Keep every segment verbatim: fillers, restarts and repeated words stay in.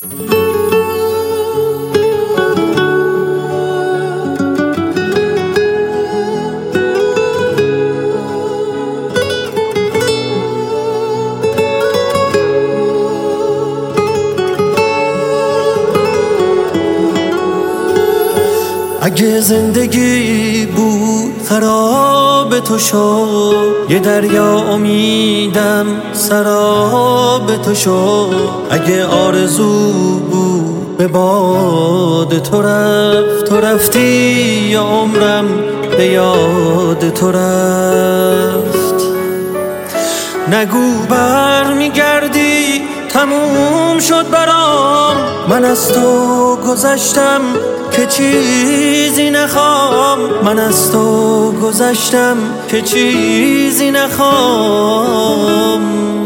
اگه زندگی بود خراب تو شد، یه دریا امیدم سراب تو شد. اگه آرزو بود به باد تو رفت، تو رفتی یا عمرم به یاد تو رفت. نگو بر میگردی تموم شد برام، من از تو گذشتم که چیزی نخوام. من از تو گذشتم که چیزی نخوام.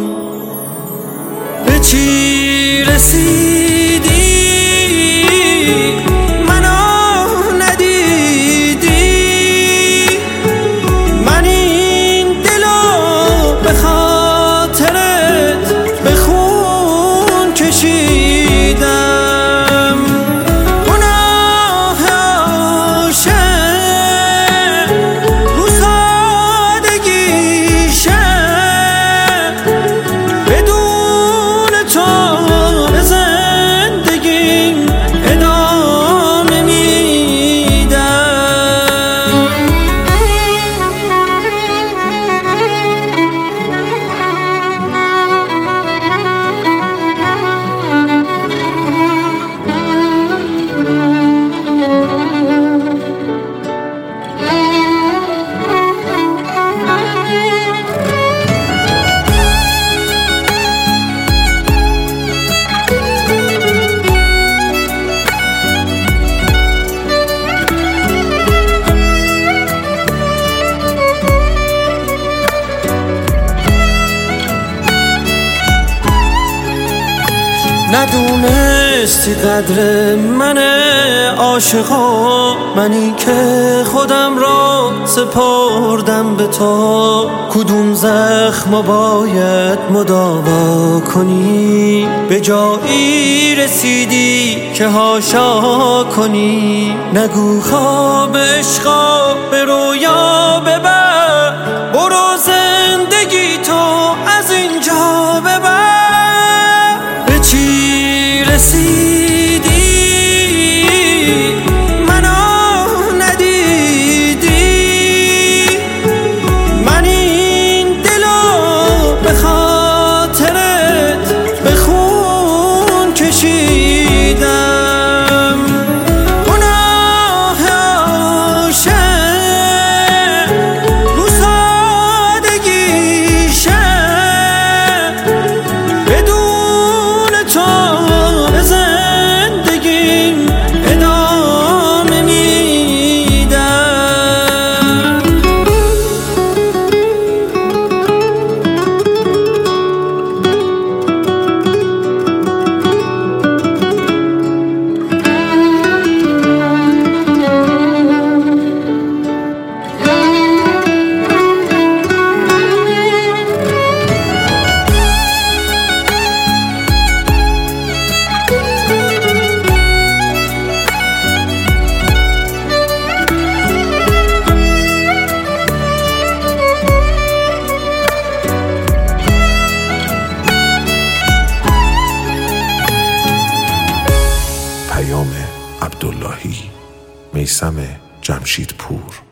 به چی رسیدی منو ندیدی؟ من این دلو به خاطرت به خون کشیدم. ندونستی قدر من عاشقا، منی که خودم را سپردم به تو. کدوم زخم باید مداوا کنی؟ به جایی رسیدی که هاشا کنی. نگو خواب عشقا به رویا ببر، برو زندگی تو از اینجا ببر. به چی رسیدی منو ندیدی؟ من این دلو به خاطرت به خون کشیدم. گناه عاشق رو سادگیشه، بدون تو به زندگیم ادامه میدم. پیام عبداللهی، میثم جمشیدپور.